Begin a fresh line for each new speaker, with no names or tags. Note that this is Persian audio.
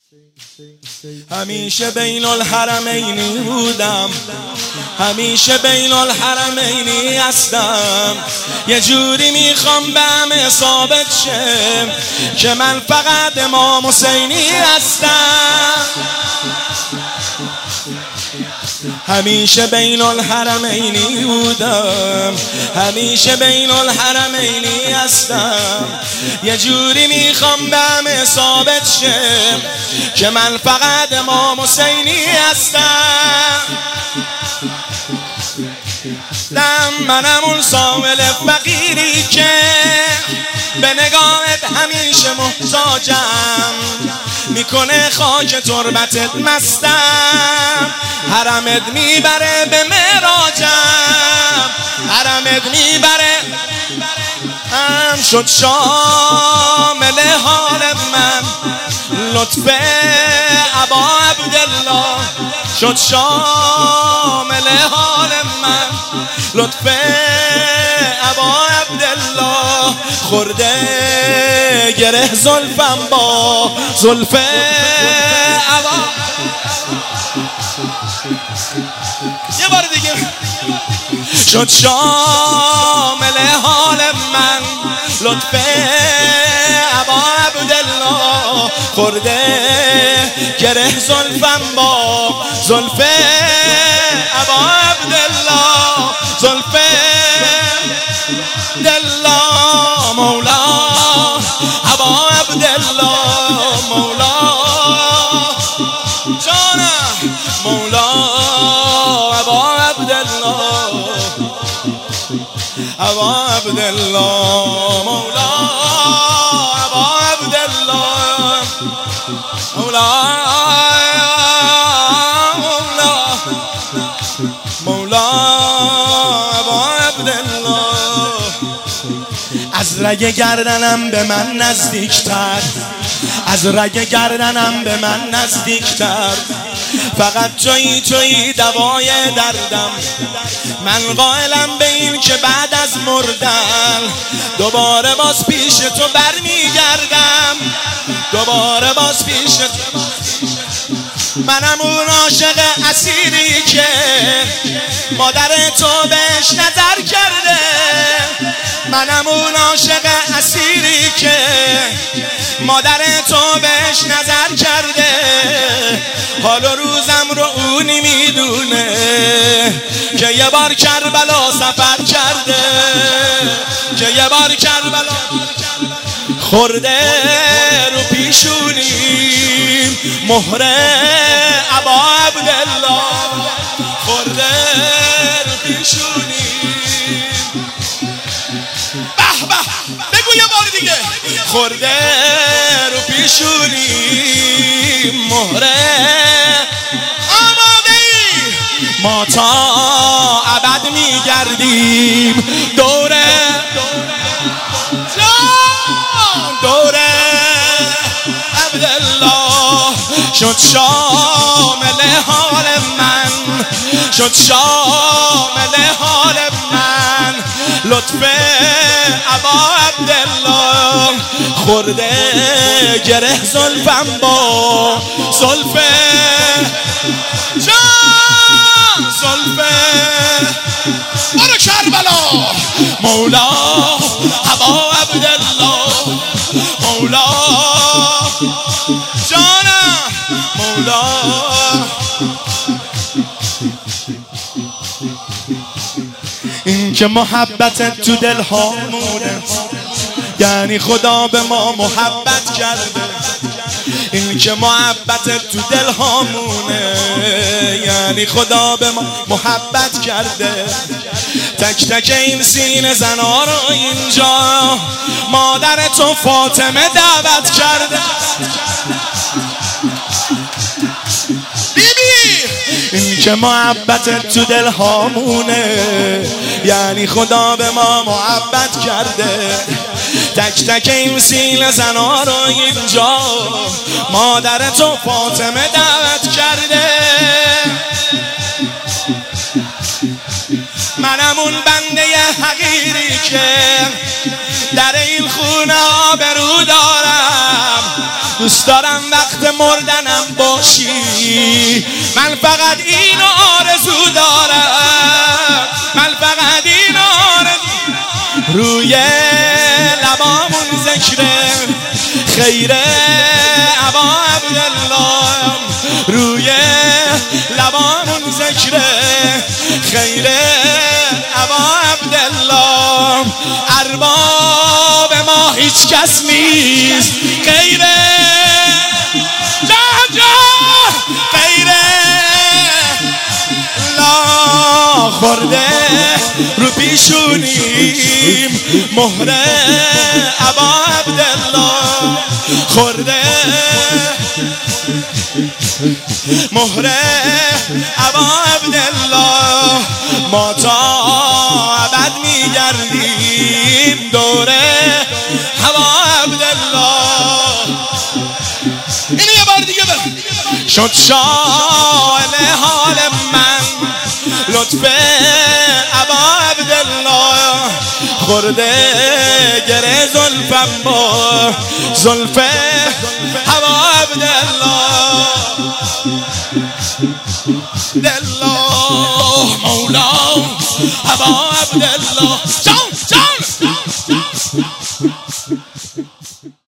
همیشه بین الحرمینی بودم، همیشه بین الحرمینی هستم. یه جوری میخوام به همه ثابت شه که من فقط امام حسینی هستم. همیشه بین الحرمینی بودم، همیشه بین الحرمینی هستم. یه جوری میخوام به همه ثابت شه که من فقط امام حسینی هستم. منم اون سائل فقیری که به نگاهت همیشه محتاجم، میکنه خاک تربتت مستم. حرمت میبره به معراجم، حرمت میبره. شد شامل حال من لطف ابا عبدالله، شد شامل حال من لطف ابا عبدالله. خورده گره زلفم با زلف ابا. یه بار دیگه. شد شامل حال من لطف ابا عبدالله. خورده گره زلفم با زلف ابا عبدالله، زلف دلا مولا ابا عبدالله، مولا جانم مولا ابا عبدالله، ابا عبدالله مولا ابا عبدالله، مولا مولا ابا عبدالله. از رگ گردنم به من نزدیکتر، از رگ گردنم به من نزدیکتر. فقط تویی دوای دردم. من قائلم به این که بعد از مردن دوباره باز پیش تو برمیگردم، دوباره باز پیش تو. منم اون عاشق اسیری که مادر تو بهش نظر کرده، منم اون عاشق اسیری که مادر تو بهش نظر کرده. حال و روزم رو اونی میدونه که یه بار کربلا سفر کرده، که یه بار کربلا خورده رو پیشونیم مهر ابا عبدالله، خورده رو پیشونیم. به به بگو یه بار دیگه. خورده رو پیشونیم مهر. آماده‌ای؟ ما تا ابد میگردیم دوره دوره عبدالله. شد شامل حال من، شد شامل حال من لطف ابا عبدالله. خورده گره زلفم با زلف جان، زلف برو کربلا. مولا ابا عبدالله، مولا جانم مولا. این که محبت تو دل هامونه یعنی خدا به ما محبت کرده. این که محبت تو دل هامونه یعنی خدا به ما محبت کرده. تک تک این سینه زنا رو اینجا مادر تو فاطمه دعوت کرده. این که محبت تو دل هامونه یعنی خدا به ما محبت کرده. تک تک این سینه زنا رو اینجا مادر تو فاطمه دعوت کرده. منم اون بنده حقیری که در این خونه آبرو دارم. دوست دارم وقت مردنم باشی. من فقط اینو آرزو دارم، من فقط اینو آرزو. روی لبامون ذکره خیره ابا عبدالله، روی لبامون ذکره خیره ابا عبدالله. ارباب ما هیچ کس نیست غیره جا غیره لا. خورده رو پیشونیم مهر ابا عبدالله، خورده مهر ابا عبدالله. ما تا ابد میگردیم دوره ابا عبدالله. اینو یه بار دیگه بگو. شد شال حال من لطف ابا عبدالله، خورده گره زلفم با زلف ابا عبدالله. دلا مولا ابا عبدالله.